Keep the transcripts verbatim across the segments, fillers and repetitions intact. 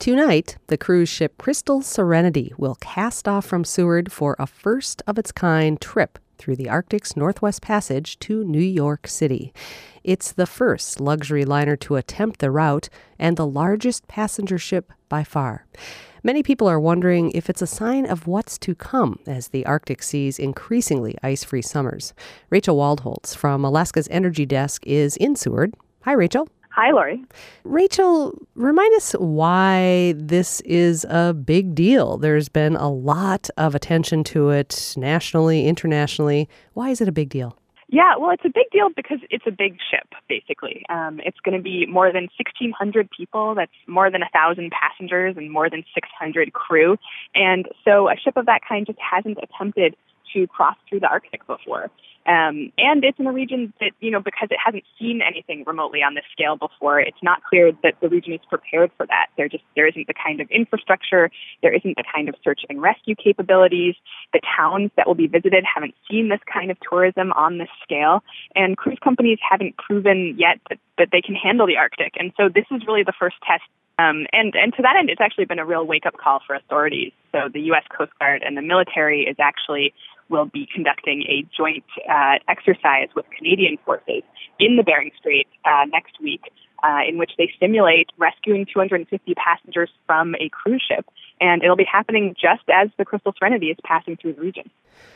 Tonight, the cruise ship Crystal Serenity will cast off from Seward for a first-of-its-kind trip through the Arctic's Northwest Passage to New York City. It's the first luxury liner to attempt the route and the largest passenger ship by far. Many people are wondering if it's a sign of what's to come as the Arctic sees increasingly ice-free summers. Rachel Waldholtz from Alaska's Energy Desk is in Seward. Hi, Rachel. Hi, Lori. Rachel, remind us why this is a big deal. There's been a lot of attention to it nationally, internationally. Why is it a big deal? Yeah, well, it's a big deal because it's a big ship, basically. Um, it's going to be more than sixteen hundred people. That's more than one thousand passengers and more than six hundred crew. And so a ship of that kind just hasn't attempted to cross through the Arctic before. Um, and it's in a region that, you know, because it hasn't seen anything remotely on this scale before, it's not clear that the region is prepared for that. There just there isn't the kind of infrastructure, there isn't the kind of search and rescue capabilities. The towns that will be visited haven't seen this kind of tourism on this scale, and cruise companies haven't proven yet that, that they can handle the Arctic. And so this is really the first test. Um, and, and to that end, it's actually been a real wake-up call for authorities. So the U S Coast Guard and the military is actually will be conducting a joint uh, exercise with Canadian forces in the Bering Strait uh, next week, uh, in which they simulate rescuing two hundred fifty passengers from a cruise ship. And it'll be happening just as the Crystal Serenity is passing through the region.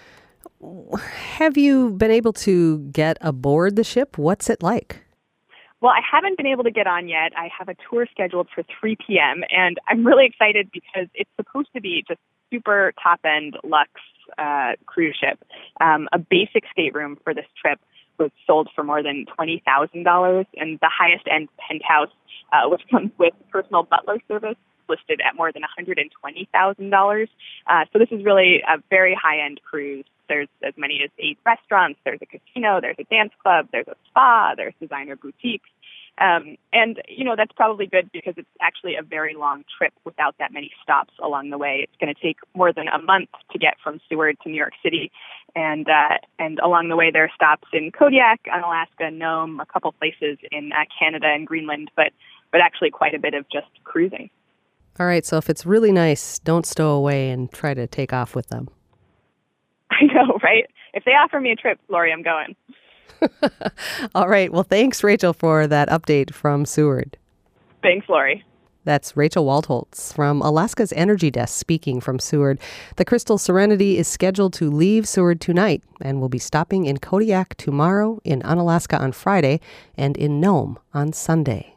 Have you been able to get aboard the ship? What's it like? Well, I haven't been able to get on yet. I have a tour scheduled for three p.m., and I'm really excited because it's supposed to be just super top-end luxe uh, cruise ship. Um, a basic stateroom for this trip was sold for more than twenty thousand dollars, and the highest-end penthouse, uh, which comes with personal butler service, listed at more than one hundred twenty thousand dollars. Uh, so this is really a very high-end cruise. There's as many as eight restaurants, there's a casino, there's a dance club, there's a spa, there's designer boutiques. Um, and, you know, that's probably good because it's actually a very long trip without that many stops along the way. It's going to take more than a month to get from Seward to New York City. And uh, and along the way, there are stops in Kodiak, on Alaska, Nome, a couple places in uh, Canada and Greenland, but, but actually quite a bit of just cruising. All right, so if it's really nice, don't stow away and try to take off with them. I know, right? If they offer me a trip, Lori, I'm going. All right. Well, thanks, Rachel, for that update from Seward. Thanks, Lori. That's Rachel Waldholtz from Alaska's Energy Desk speaking from Seward. The Crystal Serenity is scheduled to leave Seward tonight and will be stopping in Kodiak tomorrow, in Unalaska on Friday, and in Nome on Sunday.